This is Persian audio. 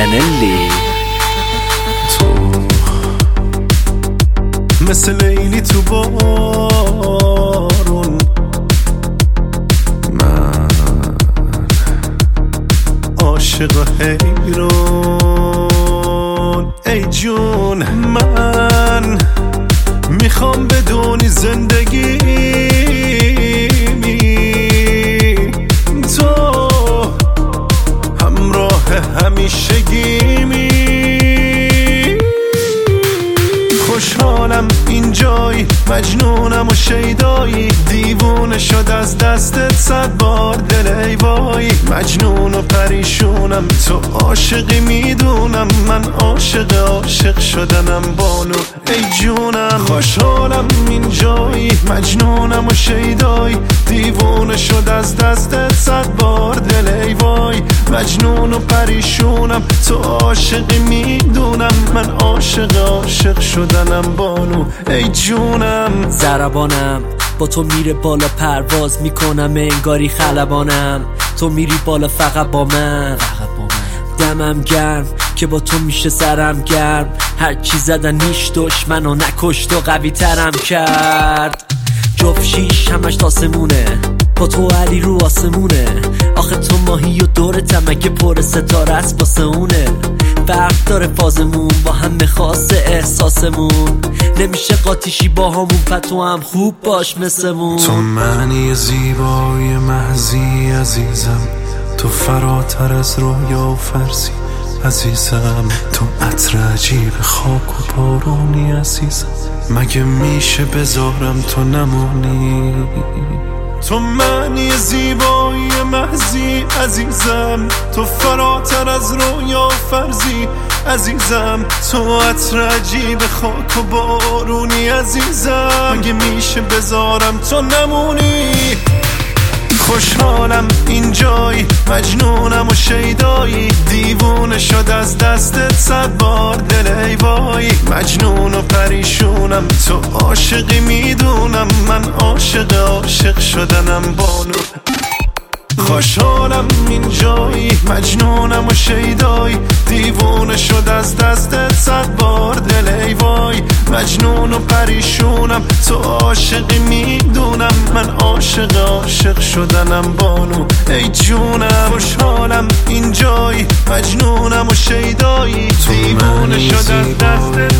نلی. تو مثل لیلی تو بارون، من عاشق حیران. ای جون من میخوام بدونی زندگی تو همراه همیشگیمی. خوشحالم اینجایی، مجنونم و شیدایی، دیوونه شد از دستت 100 بار دل ای وای. مجنون و پریشونم، تو عاشقی میدونم، من عاشق شدنم بانو ای جونم. خوشحالم اینجایی، مجنونم و شیدایی، دیوونه شد از دستت 100 بار دل ای وای. مجنون و پریشونم، تو عاشقی میدونم، من عاشق شدنم بانو ای جونم. ضربانم با تو میره بالا، پرواز میکنم انگاری خلبانم. تو میری بالا فقط با من، دمم گرم که با تو میشه سرم گرم. هر چی زدن نیش دشمنو نکشت و قوی ترم کرد. جفت شیش همش تاسمونه، با تو علی رو آسمونه. آخه تو ماهی و دورتم اگه پر ستاره است واسه اونه. فرق داره فازمون با همه خاصه احساسمون، نمیشه قاطیشی با همون پتو هم خوب باش مثلمون. تو معنی زیبایی محضی عزیزم، تو فراتر از رویا و فرضی عزیزم. تو عطر عجیب خاک و بارونی عزیزم، مگه میشه بذارم تو نمونی. تو معنی زیبایی محضی عزیزم، تو فراتر از رویا و فرضی عزیزم. تو عطر عجیب خاک و بارونی عزیزم، مگه میشه بذارم تو نمونی. خوشحالم اینجایی، مجنونم و شیدایی، دیوونه شد از دستت 100 بار دل ای وای. مجنون و پریشونم، تو عاشقی میدونم، من عاشق شدنم بانو. خوشحالم اینجایی، مجنونم و شیدایی، دیوونه شد از دستت 100 بار دل ای وای. مجنون و پریشونم، تو عاشقی میدونم، من عاشق شدنم بانو ای جونم. خوشحالم اینجایی، مجنونم و شیدایی، دیوونه شد از دستت